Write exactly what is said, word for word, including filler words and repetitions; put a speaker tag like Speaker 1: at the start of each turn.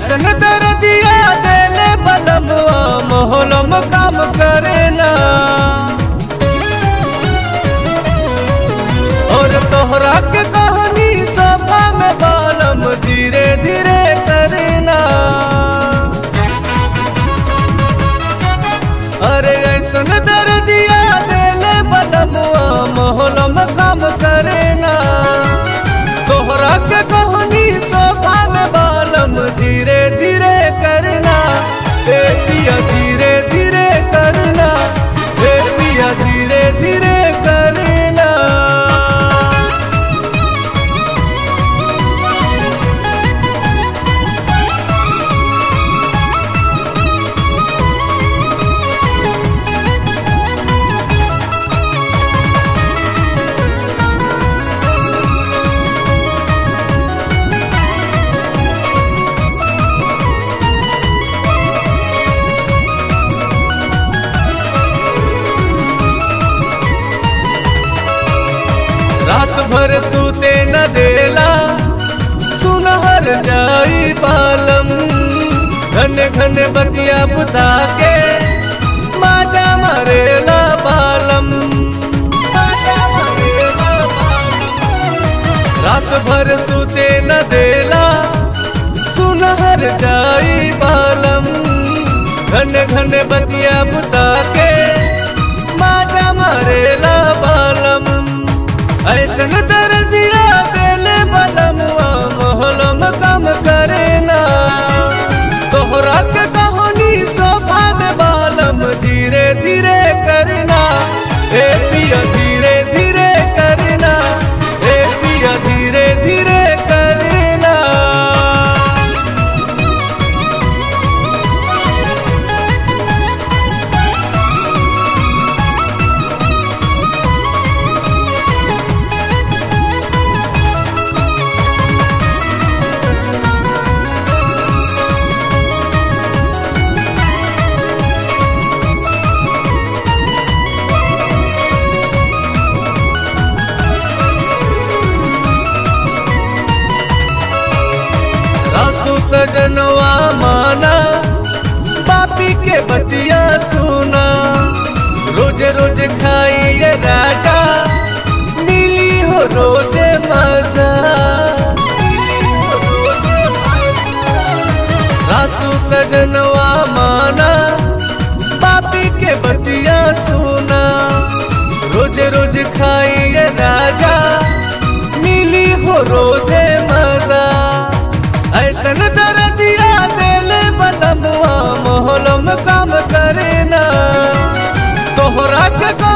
Speaker 1: ऐसन दर्दिया देले बलमुआ मोहलम काम करे ना। और तोहरा के कहानी सभा में बालम धीरे धीरे करना। अरे ऐसन दर्दिया देले बलमुआ मोहलम काम करे ना। तोहरा के कहानी सभा में बालम धीरे धीरे करना। ए पिया धीरे धीरे करना, ए पिया धीरे धीरे करना। रात भर सूते न देला सुनहर जाई बालम। घन घन बतिया बुता के माजा मारेला बालम, माजा मारेला बालम। रात भर सूते न देला सुनहर जाई बालम। घन घन बतिया बुता के माजा मारेला बालम। ऐसन दर्दिया देले बलमुआ मोहलम काम करे ना। तोहरा के कहानी शोभा में बालम धीरे धीरे करना। ए पिया धीरे धीरे करना, ए पिया धीरे धीरे करना। सजनवा माना पापी के बतिया सुना। रोज रोज खाइए राजा मिली हो रोज मजा। रासू सजनवा माना पापी के बतिया सुना। रोज रोज खाइए राजा मिली हो रोज मजा। ऐसन दर्दिया देले बलमुआ मोहलम काम करे ना। तोहरा के